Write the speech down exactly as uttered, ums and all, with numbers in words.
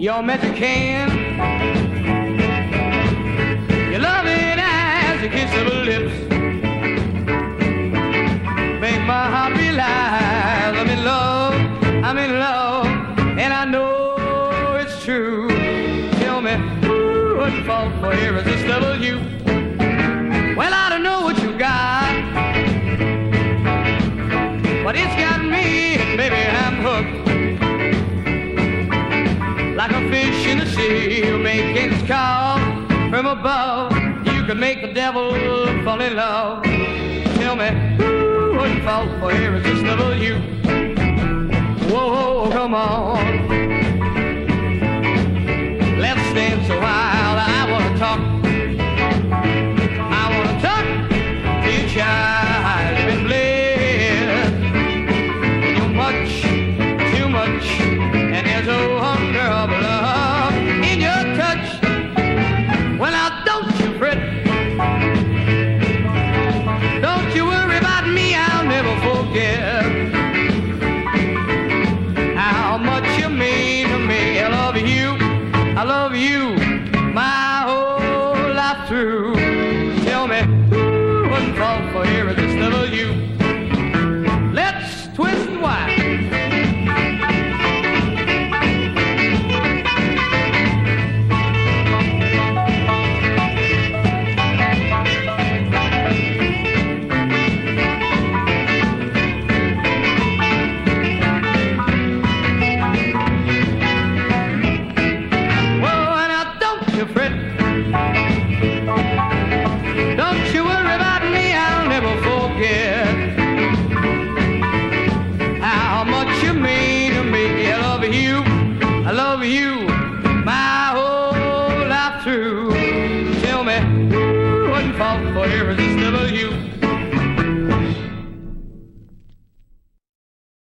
Your Mexican, your loving eyes, your kiss of her lips, make my heart realize I'm in love, I'm in love, and I know it's true. Tell me, who would fall for irresistible you? Well, I don't know what you got, but it's got me, baby, I'm hooked. Like a fish in the sea, making its call from above. You can make the devil fall in love. Tell me, who wouldn't fall for irresistible you? Whoa, come on. Let's dance a while. I wanna talk. I wanna talk to you, child. You've been blessed. You're much, too much, and there's a hunger of love in your touch. Well, now don't you fret. Don't you worry about me, I'll never forget how much you mean to me. I love you, I love you, my whole life through. Tell me, who wouldn't fall for irresistible you? Let's twist and wind. Don't you worry about me, I'll never forget how much you mean to me. I love you, I love you, my whole life through. Tell me, who wouldn't fall for irresistible you?